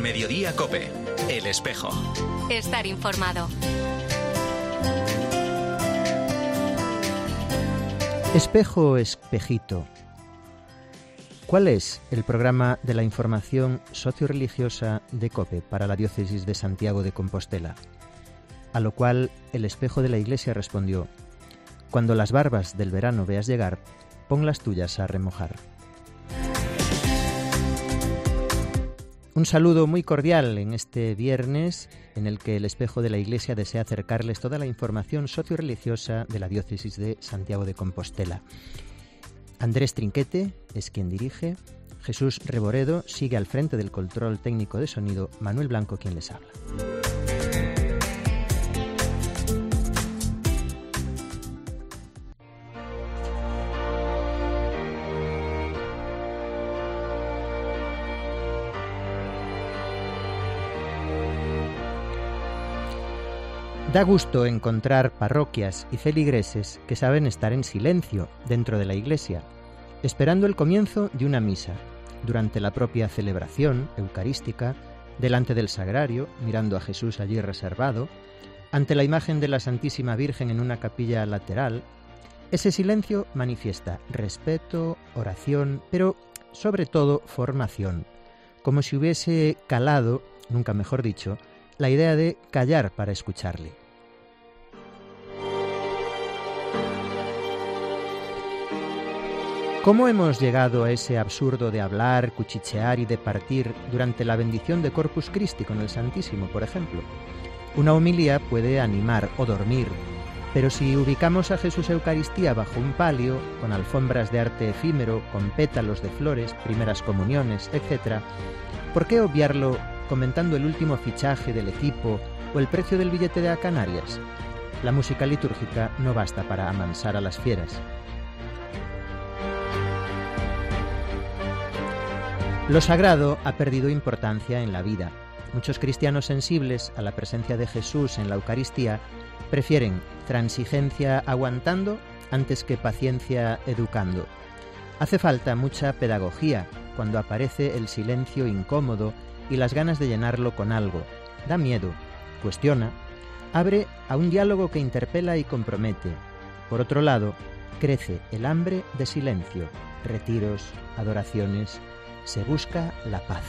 Mediodía COPE. El Espejo. Estar informado. Espejo, espejito. ¿Cuál es el programa de la información socio-religiosa de COPE para la diócesis de Santiago de Compostela? A lo cual el espejo de la Iglesia respondió: cuando las barbas del verano veas llegar, pon las tuyas a remojar. Un saludo muy cordial en este viernes en el que el espejo de la Iglesia desea acercarles toda la información socio-religiosa de la diócesis de Santiago de Compostela. Andrés Trinquete es quien dirige, Jesús Reboredo sigue al frente del control técnico de sonido, Manuel Blanco quien les habla. Da gusto encontrar parroquias y feligreses que saben estar en silencio dentro de la iglesia, esperando el comienzo de una misa, durante la propia celebración eucarística, delante del sagrario, mirando a Jesús allí reservado, ante la imagen de la Santísima Virgen en una capilla lateral. Ese silencio manifiesta respeto, oración, pero sobre todo formación, como si hubiese calado, nunca mejor dicho, la idea de callar para escucharle. ¿Cómo hemos llegado a ese absurdo de hablar, cuchichear y departir durante la bendición de Corpus Christi con el Santísimo, por ejemplo? Una homilía puede animar o dormir, pero si ubicamos a Jesús Eucaristía bajo un palio, con alfombras de arte efímero, con pétalos de flores, primeras comuniones, etc., ¿por qué obviarlo comentando el último fichaje del equipo o el precio del billete de a Canarias? La música litúrgica no basta para amansar a las fieras. Lo sagrado ha perdido importancia en la vida. Muchos cristianos sensibles a la presencia de Jesús en la Eucaristía prefieren transigencia aguantando antes que paciencia educando. Hace falta mucha pedagogía cuando aparece el silencio incómodo y las ganas de llenarlo con algo. Da miedo, cuestiona, abre a un diálogo que interpela y compromete. Por otro lado, crece el hambre de silencio, retiros, adoraciones. Se busca la paz.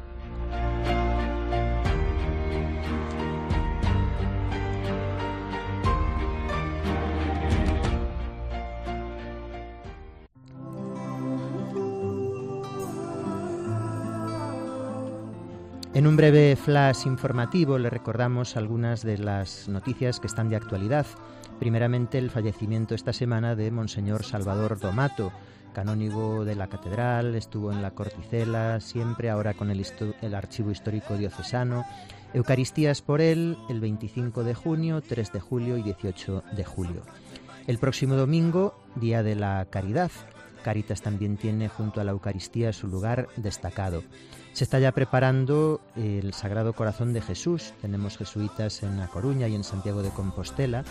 En un breve flash informativo le recordamos algunas de las noticias que están de actualidad. Primeramente, el fallecimiento esta semana de Monseñor Salvador Domato, canónigo de la catedral, estuvo en la Corticela siempre, ahora con el Archivo Histórico Diocesano. Eucaristías por él el 25 de junio, 3 de julio y 18 de julio. El próximo domingo, Día de la Caridad. Cáritas también tiene junto a la Eucaristía su lugar destacado. Se está ya preparando el Sagrado Corazón de Jesús. Tenemos jesuitas en A Coruña y en Santiago de Compostela.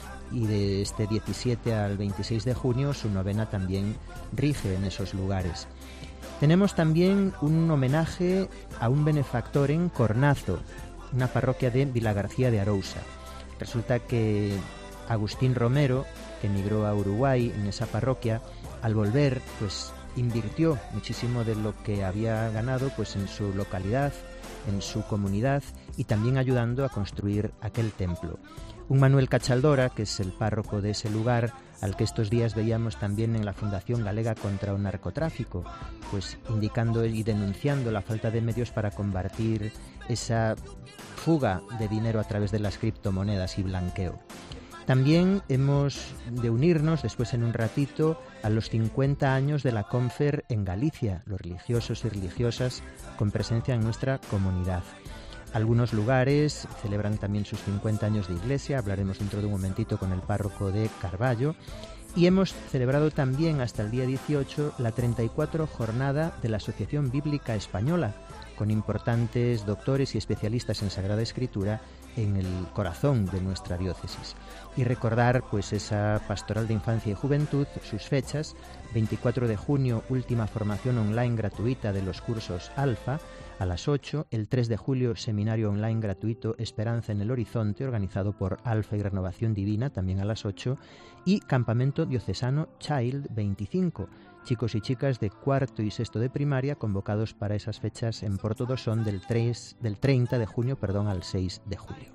Y de este 17 al 26 de junio su novena también rige en esos lugares. Tenemos también un homenaje a un benefactor en Cornazo, una parroquia de Vilagarcía de Arousa. Resulta que Agustín Romero, que emigró a Uruguay en esa parroquia, al volver pues invirtió muchísimo de lo que había ganado pues en su localidad, en su comunidad y también ayudando a construir aquel templo. Un Manuel Cachaldora, que es el párroco de ese lugar, al que estos días veíamos también en la Fundación Galega contra el Narcotráfico, pues indicando y denunciando la falta de medios para combatir esa fuga de dinero a través de las criptomonedas y blanqueo. También hemos de unirnos después en un ratito a los 50 años de la Confer en Galicia, los religiosos y religiosas con presencia en nuestra comunidad. Algunos lugares celebran también sus 50 años de iglesia, hablaremos dentro de un momentito con el párroco de Carballo, y hemos celebrado también hasta el día 18 la 34 jornada de la Asociación Bíblica Española, con importantes doctores y especialistas en Sagrada Escritura en el corazón de nuestra diócesis. Y recordar pues esa pastoral de infancia y juventud, sus fechas: 24 de junio, última formación online gratuita de los cursos Alfa a las 8, el 3 de julio, seminario online gratuito Esperanza en el Horizonte, organizado por Alfa y Renovación Divina, también a las 8, y campamento diocesano Child 25, chicos y chicas de cuarto y sexto de primaria convocados para esas fechas en Portodosón del 30 de junio al 6 de julio.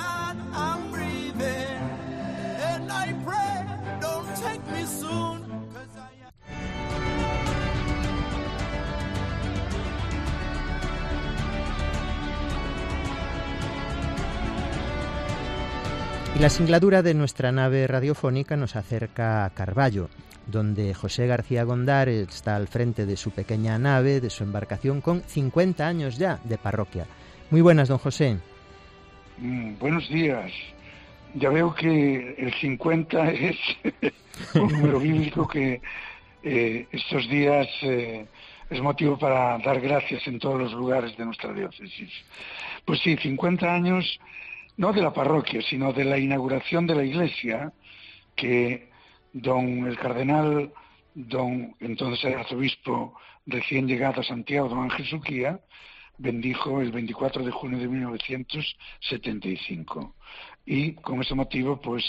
Y la singladura de nuestra nave radiofónica nos acerca a Carballo, donde José García Gondar está al frente de su pequeña nave, de su embarcación, con 50 años ya de parroquia. Muy buenas, don José. Buenos días. Ya veo que el 50 es un número bíblico que estos días es motivo para dar gracias en todos los lugares de nuestra diócesis. Pues sí, 50 años, no de la parroquia, sino de la inauguración de la iglesia, que el cardenal, entonces el arzobispo recién llegado a Santiago, don Ángel Suquía, bendijo el 24 de junio de 1975. Y con ese motivo, pues,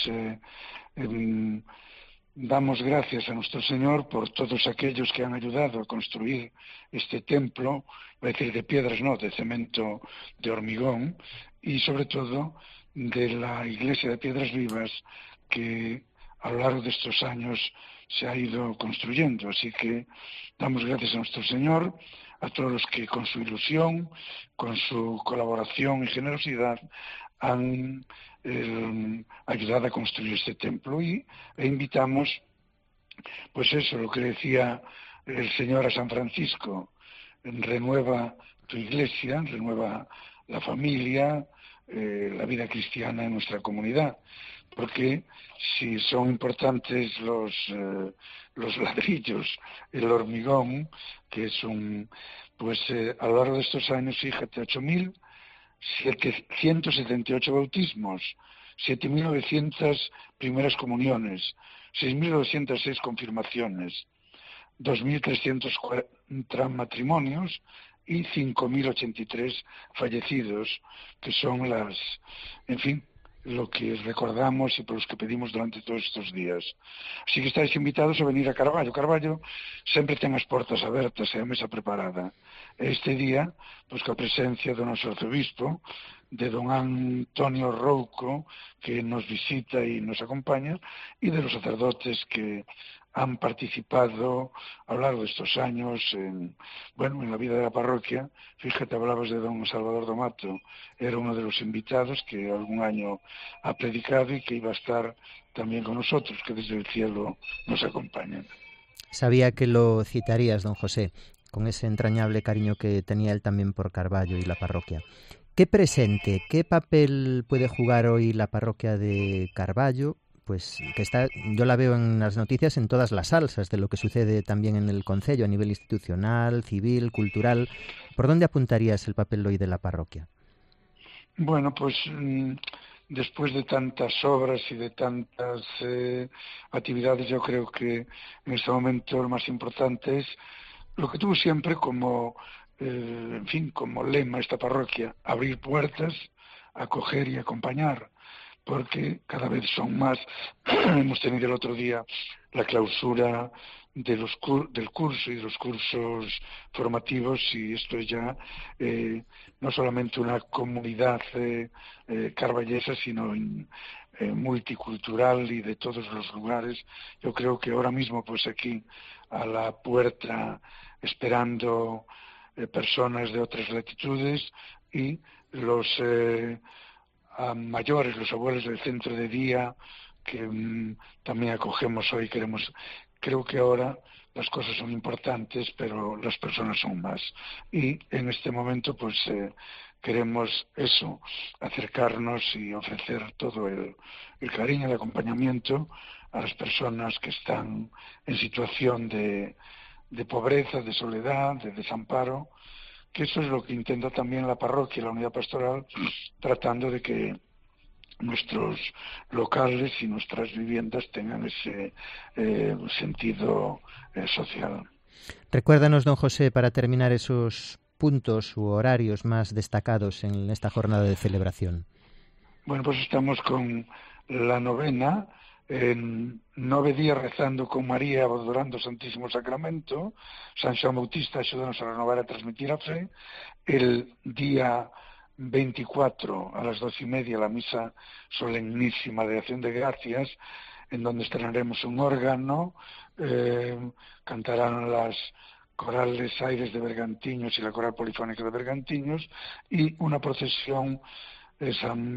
damos gracias a nuestro Señor por todos aquellos que han ayudado a construir este templo, voy a decir de piedras, no, de cemento, de hormigón, y sobre todo de la iglesia de Piedras Vivas, que a lo largo de estos años se ha ido construyendo. Así que damos gracias a nuestro Señor, a todos los que con su ilusión, con su colaboración y generosidad han ayudado a construir este templo. E invitamos, pues eso, lo que decía el Señor a San Francisco: renueva tu iglesia, renueva la familia, la vida cristiana en nuestra comunidad, porque si son importantes los ladrillos, el hormigón, que es a lo largo de estos años, fíjate, 8.778 bautismos, 7.900 primeras comuniones, 6.906 confirmaciones, 2.340 matrimonios y 5.083 fallecidos, que son lo que recordamos y por los que pedimos durante todos estos días. Así que estáis invitados a venir a Carballo. Carballo sempre ten as portas abertas e a mesa preparada. Este día, pues, coa presencia do noso arzobispo, de don Antonio Rouco, que nos visita y nos acompaña, y de los sacerdotes que han participado a lo largo de estos años en la vida de la parroquia. Fíjate, hablabas de don Salvador Domato, era uno de los invitados que algún año ha predicado y que iba a estar también con nosotros, que desde el cielo nos acompañan. Sabía que lo citarías, don José, con ese entrañable cariño que tenía él también por Carballo y la parroquia. ¿Qué presente, qué papel puede jugar hoy la parroquia de Carballo? Pues que yo la veo en las noticias en todas las salsas de lo que sucede también en el concello a nivel institucional, civil, cultural. ¿Por dónde apuntarías el papel hoy de la parroquia? Bueno, pues después de tantas obras y de tantas actividades, yo creo que en este momento lo más importante es lo que tuvo siempre como lema esta parroquia: abrir puertas, acoger y acompañar, porque cada vez son más. Hemos tenido el otro día la clausura del curso y de los cursos formativos, y esto es ya no solamente una comunidad carballesa, sino multicultural y de todos los lugares. Yo creo que ahora mismo, pues aquí a la puerta, esperando personas de otras latitudes, y los mayores, los abuelos del centro de día, que también acogemos hoy. Creo que ahora las cosas son importantes, pero las personas son más. Y en este momento, pues queremos eso, acercarnos y ofrecer todo el cariño, el acompañamiento a las personas que están en situación de pobreza, de soledad, de desamparo, que eso es lo que intenta también la parroquia, la unidad pastoral, tratando de que nuestros locales y nuestras viviendas tengan ese sentido social. Recuérdanos, don José, para terminar, esos puntos u horarios más destacados en esta jornada de celebración. Bueno, pues estamos con la novena, en 9 días rezando con María, adorando o Santísimo Sacramento. San Xoán Bautista axúdanos a renovar e transmitir a fe. El día 24 a las 12:30 la misa solemnísima de Acción de Gracias, en donde estrenaremos un órgano, cantarán las corales Aires de Bergantiños y la coral polifónica de Bergantiños, y una procesión de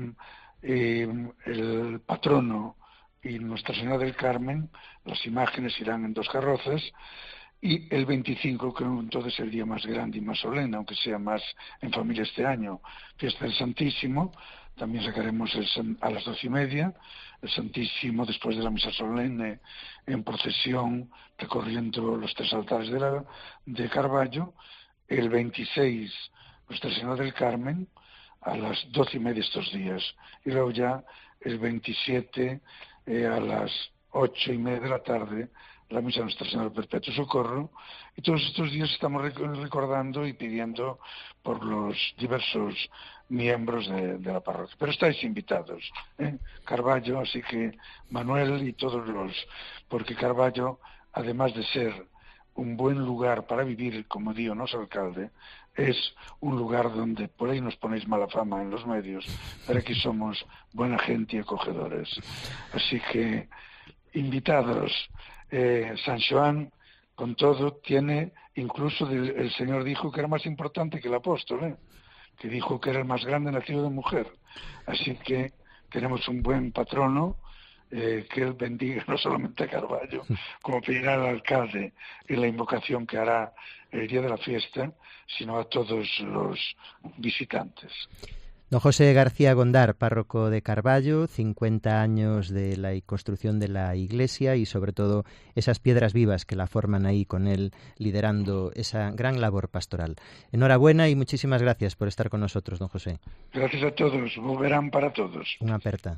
el patrono y Nuestra Señora del Carmen. Las imágenes irán en 2 carrozas, y el 25, que entonces es el día más grande y más solemne, aunque sea más en familia este año, fiesta del Santísimo. También sacaremos a las 12:30 el Santísimo después de la misa solemne en procesión recorriendo los 3 altares de Carballo. El 26 Nuestra Señora del Carmen a las 12:30 estos días, y luego ya el 27 a las 8:30 de la tarde la misa de Nuestra Señora del Perpetuo Socorro. Y todos estos días estamos recordando y pidiendo por los diversos miembros de la parroquia. Pero estáis invitados, Carballo, así que Manuel y todos porque Carballo, además de ser un buen lugar para vivir, como dijo nuestro alcalde, es un lugar donde por ahí nos ponéis mala fama en los medios, pero aquí somos buena gente y acogedores. Así que invitados. San Xoán, con todo, tiene, incluso el Señor dijo que era más importante que el apóstol, que dijo que era el más grande nacido de mujer. Así que tenemos un buen patrono, que él bendiga no solamente a Carballo, como pedirá al alcalde en la invocación que hará el día de la fiesta, sino a todos los visitantes. Don José García Gondar, párroco de Carballo, 50 años de la construcción de la iglesia y sobre todo esas piedras vivas que la forman ahí con él, liderando esa gran labor pastoral. Enhorabuena y muchísimas gracias por estar con nosotros, don José. Gracias a todos, volverán para todos. Una aperta.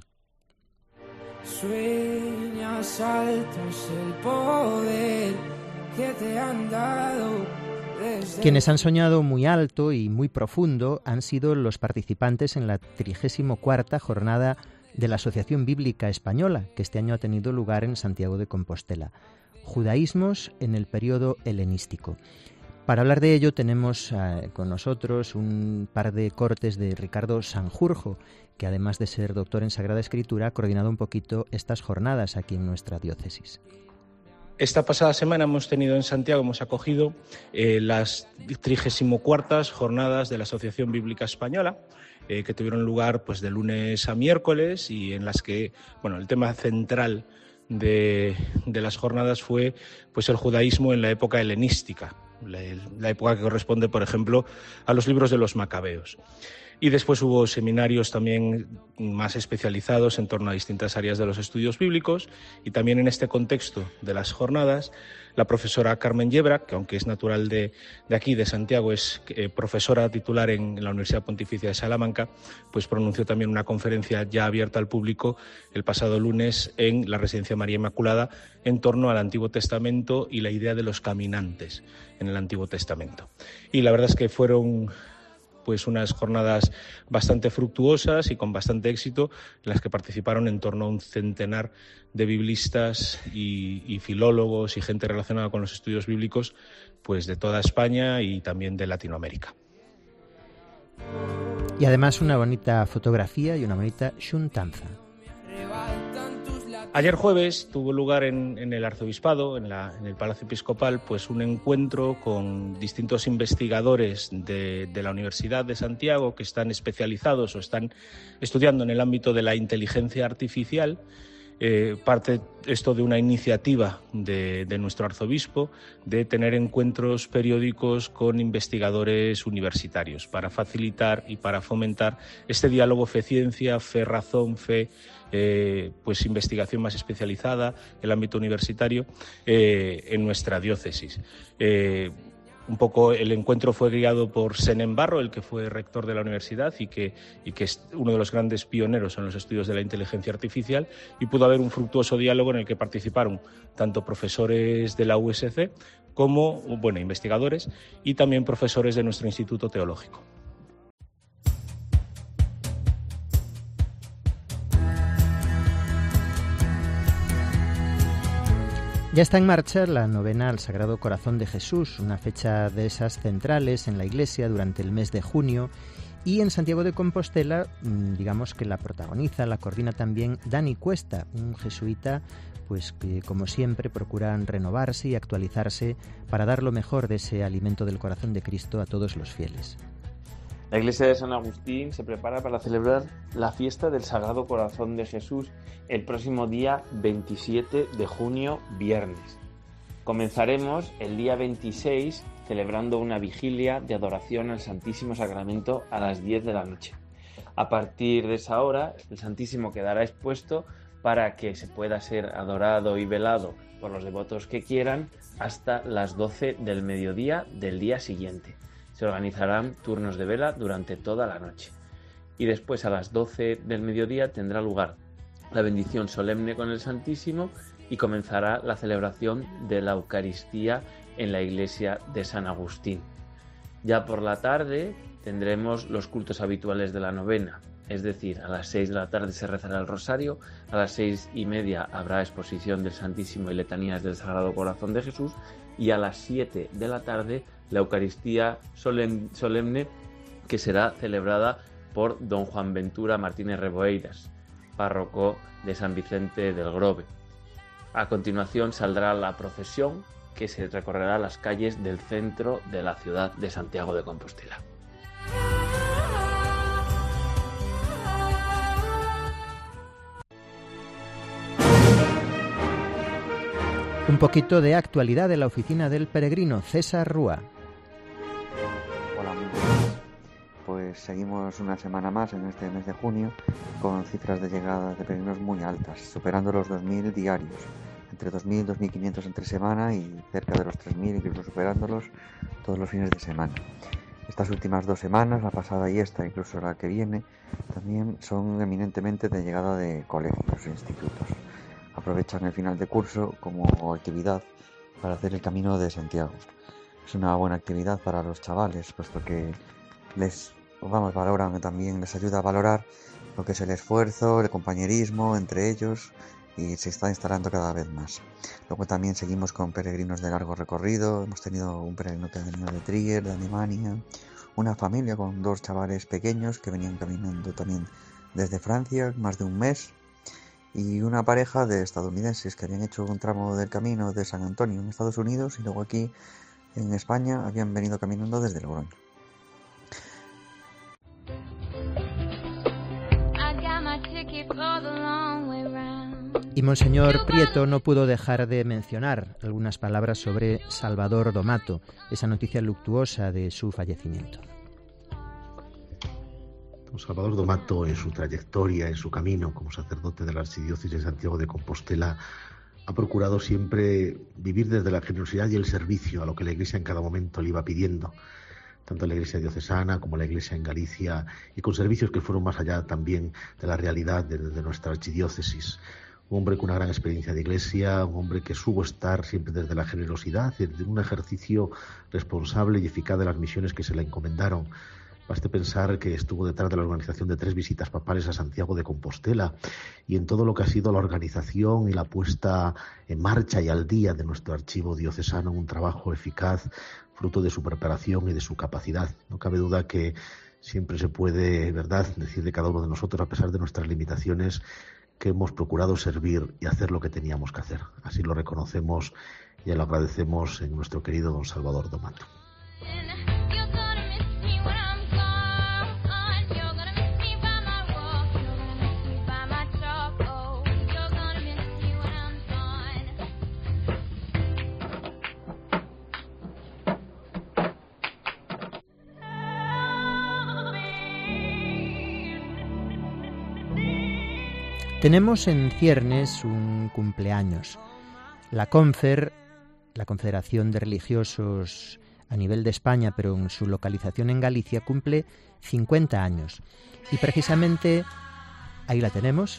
Sueñas altos el poder que te han dado. Quienes han soñado muy alto y muy profundo han sido los participantes en la 34ª jornada de la Asociación Bíblica Española, que este año ha tenido lugar en Santiago de Compostela. Judaísmos en el periodo helenístico. Para hablar de ello tenemos con nosotros un par de cortes de Ricardo Sanjurjo, que además de ser doctor en Sagrada Escritura, ha coordinado un poquito estas jornadas aquí en nuestra diócesis. Esta pasada semana hemos acogido las 34 jornadas de la Asociación Bíblica Española, que tuvieron lugar pues de lunes a miércoles, y en las que el tema central de las jornadas fue pues el judaísmo en la época helenística, la época que corresponde, por ejemplo, a los libros de los Macabeos. Y después hubo seminarios también más especializados en torno a distintas áreas de los estudios bíblicos, y también en este contexto de las jornadas, la profesora Carmen Yebra, que aunque es natural de aquí, de Santiago, es profesora titular en la Universidad Pontificia de Salamanca, pues pronunció también una conferencia ya abierta al público el pasado lunes en la Residencia María Inmaculada en torno al Antiguo Testamento y la idea de los caminantes en el Antiguo Testamento. Y la verdad es que fueron pues unas jornadas bastante fructuosas y con bastante éxito, en las que participaron en torno a un centenar de biblistas y filólogos y gente relacionada con los estudios bíblicos, pues de toda España y también de Latinoamérica. Y además una bonita fotografía y una bonita xuntanza. Ayer jueves tuvo lugar en el Arzobispado, en el Palacio Episcopal, pues un encuentro con distintos investigadores de la Universidad de Santiago que están especializados o están estudiando en el ámbito de la inteligencia artificial. Parte esto de una iniciativa de nuestro arzobispo de tener encuentros periódicos con investigadores universitarios para facilitar y para fomentar este diálogo fe-ciencia, fe-razón, fe, pues investigación más especializada, el ámbito universitario en nuestra diócesis. Un poco el encuentro fue guiado por Senén Barro, el que fue rector de la universidad y que es uno de los grandes pioneros en los estudios de la inteligencia artificial, y pudo haber un fructuoso diálogo en el que participaron tanto profesores de la USC como investigadores y también profesores de nuestro Instituto Teológico. Ya está en marcha la novena al Sagrado Corazón de Jesús, una fecha de esas centrales en la Iglesia durante el mes de junio, y en Santiago de Compostela, digamos que la protagoniza, la coordina también Dani Cuesta, un jesuita pues que como siempre procuran renovarse y actualizarse para dar lo mejor de ese alimento del corazón de Cristo a todos los fieles. La iglesia de San Agustín se prepara para celebrar la fiesta del Sagrado Corazón de Jesús el próximo día 27 de junio, viernes. Comenzaremos el día 26 celebrando una vigilia de adoración al Santísimo Sacramento a las 10 de la noche. A partir de esa hora, el Santísimo quedará expuesto para que se pueda ser adorado y velado por los devotos que quieran hasta las 12 del mediodía del día siguiente. Se organizarán turnos de vela durante toda la noche. Y después, a las 12 del mediodía, tendrá lugar la bendición solemne con el Santísimo y comenzará la celebración de la Eucaristía en la iglesia de San Agustín. Ya por la tarde tendremos los cultos habituales de la novena, es decir, a las 6 de la tarde se rezará el rosario, a las 6:30 habrá exposición del Santísimo y letanías del Sagrado Corazón de Jesús, y a las 7 de la tarde la Eucaristía solemne, que será celebrada por don Juan Ventura Martínez Reboeiras, párroco de San Vicente del Grove. A continuación saldrá la procesión que se recorrerá las calles del centro de la ciudad de Santiago de Compostela. Un poquito de actualidad de la oficina del peregrino, César Rúa. Hola amigos, pues seguimos una semana más en este mes de junio con cifras de llegada de peregrinos muy altas, superando los 2.000 diarios, entre 2.000 y 2.500 entre semana y cerca de los 3.000, incluso superándolos todos los fines de semana. Estas últimas 2 semanas, la pasada y esta, incluso la que viene, también son eminentemente de llegada de colegios e institutos. Aprovechan el final de curso como actividad para hacer el Camino de Santiago. Es una buena actividad para los chavales, puesto que les ayuda a valorar lo que es el esfuerzo, el compañerismo entre ellos, y se está instalando cada vez más. Luego también seguimos con peregrinos de largo recorrido. Hemos tenido un peregrino que ha venido de Trier, de Alemania, una familia con 2 chavales pequeños que venían caminando también desde Francia, más de un mes, y una pareja de estadounidenses que habían hecho un tramo del camino de San Antonio en Estados Unidos y luego aquí en España habían venido caminando desde Logroño. Y Monseñor Prieto no pudo dejar de mencionar algunas palabras sobre Salvador Domato, esa noticia luctuosa de su fallecimiento. Salvador Domato, en su trayectoria, en su camino como sacerdote de la Archidiócesis de Santiago de Compostela, ha procurado siempre vivir desde la generosidad y el servicio a lo que la Iglesia en cada momento le iba pidiendo, tanto la Iglesia diocesana como la Iglesia en Galicia, y con servicios que fueron más allá también de la realidad de nuestra archidiócesis. Un hombre con una gran experiencia de Iglesia, un hombre que supo estar siempre desde la generosidad, desde un ejercicio responsable y eficaz de las misiones que se le encomendaron. Baste pensar que estuvo detrás de la organización de 3 visitas papales a Santiago de Compostela y en todo lo que ha sido la organización y la puesta en marcha y al día de nuestro archivo diocesano, un trabajo eficaz, fruto de su preparación y de su capacidad. No cabe duda que siempre se puede, ¿verdad?, decir de cada uno de nosotros, a pesar de nuestras limitaciones, que hemos procurado servir y hacer lo que teníamos que hacer. Así lo reconocemos y lo agradecemos en nuestro querido don Salvador Domato. Tenemos en ciernes un cumpleaños. La CONFER, la Confederación de Religiosos a nivel de España, pero en su localización en Galicia, cumple 50 años. Y precisamente, ahí la tenemos.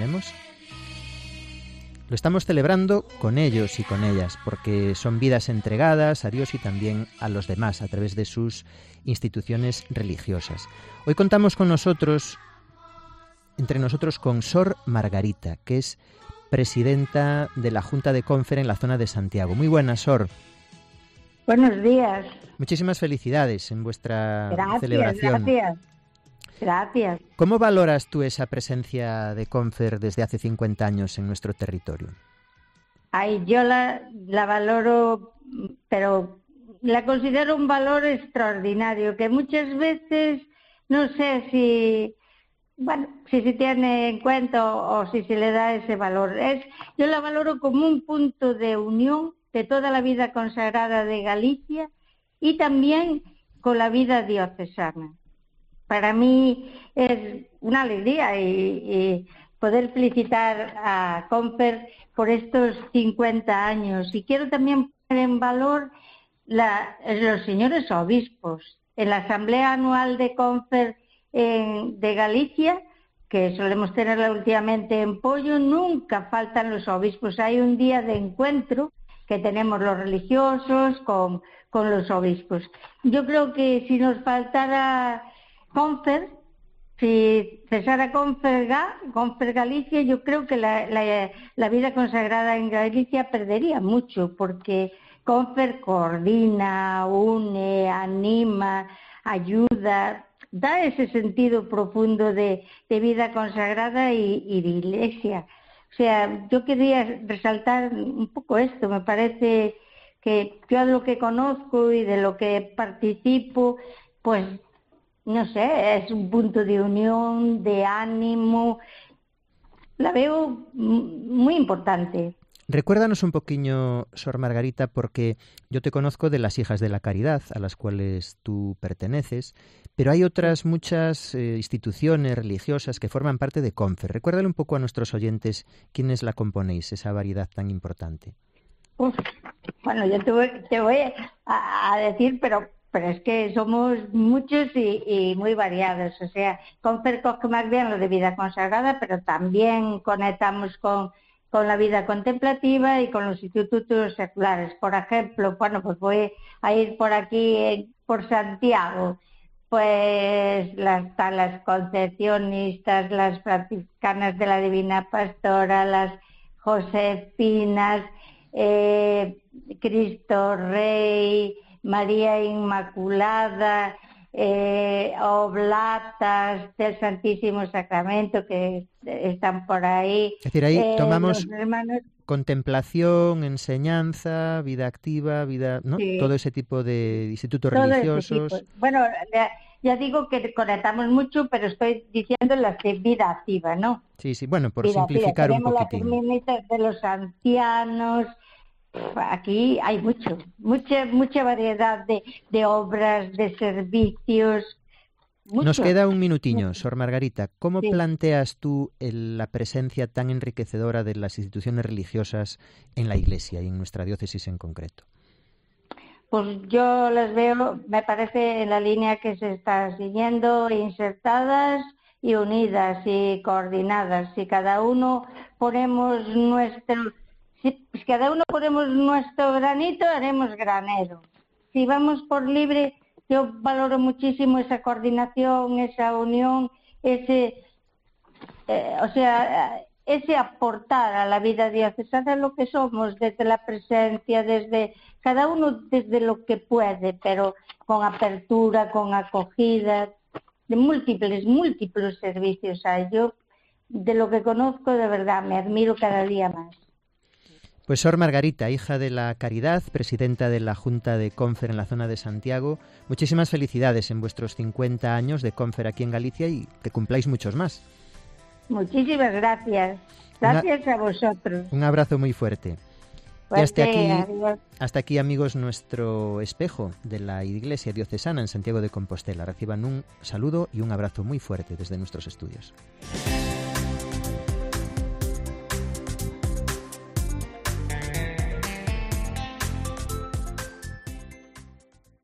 Lo estamos celebrando con ellos y con ellas, porque son vidas entregadas a Dios y también a los demás a través de sus instituciones religiosas. Hoy contamos entre nosotros con Sor Margarita, que es presidenta de la Junta de Confer en la zona de Santiago. Muy buenas, Sor. Buenos días. Muchísimas felicidades en vuestra celebración. Gracias. ¿Cómo valoras tú esa presencia de Confer desde hace 50 años en nuestro territorio? Yo la valoro, pero la considero un valor extraordinario, que muchas veces no sé si se tiene en cuenta o si se le da ese valor. Yo la valoro como un punto de unión de toda la vida consagrada de Galicia y también con la vida diocesana. Para mí es una alegría y poder felicitar a Confer por estos 50 años. Y quiero también poner en valor los señores obispos. En la Asamblea Anual de Confer de Galicia, que solemos tenerla últimamente en Pollo, nunca faltan los obispos. Hay un día de encuentro que tenemos los religiosos con los obispos. Yo creo que si nos faltara Confer, si cesara Confer Galicia, yo creo que la vida consagrada en Galicia perdería mucho, porque Confer coordina, une, anima, ayuda, da ese sentido profundo de vida consagrada y de iglesia. O sea, yo quería resaltar un poco esto. Me parece que yo de lo que conozco y de lo que participo, pues no sé, es un punto de unión, de ánimo. La veo muy importante. Recuérdanos un poquillo, Sor Margarita, porque yo te conozco de las Hijas de la Caridad, a las cuales tú perteneces, pero hay otras muchas instituciones religiosas que forman parte de Confer. Recuérdale un poco a nuestros oyentes quiénes la componéis, esa variedad tan importante. Bueno, yo te voy a decir, pero es que somos muchos y muy variados. O sea, Confer coge más bien lo de vida consagrada, pero también conectamos con la vida contemplativa y con los institutos seculares. Por ejemplo, pues voy a ir por aquí, por Santiago, pues las concepcionistas, las franciscanas de la Divina Pastora, las josefinas, Cristo Rey, María Inmaculada, oblatas del Santísimo Sacramento que están por ahí. Es decir, ahí tomamos contemplación, enseñanza, vida activa, vida, ¿no? Sí. Todo ese tipo de institutos religiosos. Bueno, ya digo que conectamos mucho, pero estoy diciendo las de vida activa, ¿no? Sí, bueno, por vida simplificar activa. Un poquitín. Tenemos las feministas de los ancianos. Aquí hay mucha variedad de obras, de servicios. Nos queda un minutinho, Sor Margarita. ¿Cómo planteas tú la presencia tan enriquecedora de las instituciones religiosas en la Iglesia y en nuestra diócesis en concreto? Pues yo las veo, me parece, en la línea que se está siguiendo, insertadas y unidas y coordinadas. Si cada uno ponemos nuestro granito, haremos granero. Si vamos por libre, yo valoro muchísimo esa coordinación, esa unión, ese aportar a la vida diocesana lo que somos, desde la presencia, desde cada uno desde lo que puede, pero con apertura, con acogida, de múltiples servicios hay. Yo, de lo que conozco, de verdad, me admiro cada día más. Pues Sor Margarita, hija de la Caridad, presidenta de la Junta de Confer en la zona de Santiago, muchísimas felicidades en vuestros 50 años de Confer aquí en Galicia y que cumpláis muchos más. Muchísimas gracias. Gracias a vosotros. Un abrazo muy fuerte. Y hasta aquí, amigos, nuestro espejo de la Iglesia Diocesana en Santiago de Compostela. Reciban un saludo y un abrazo muy fuerte desde nuestros estudios.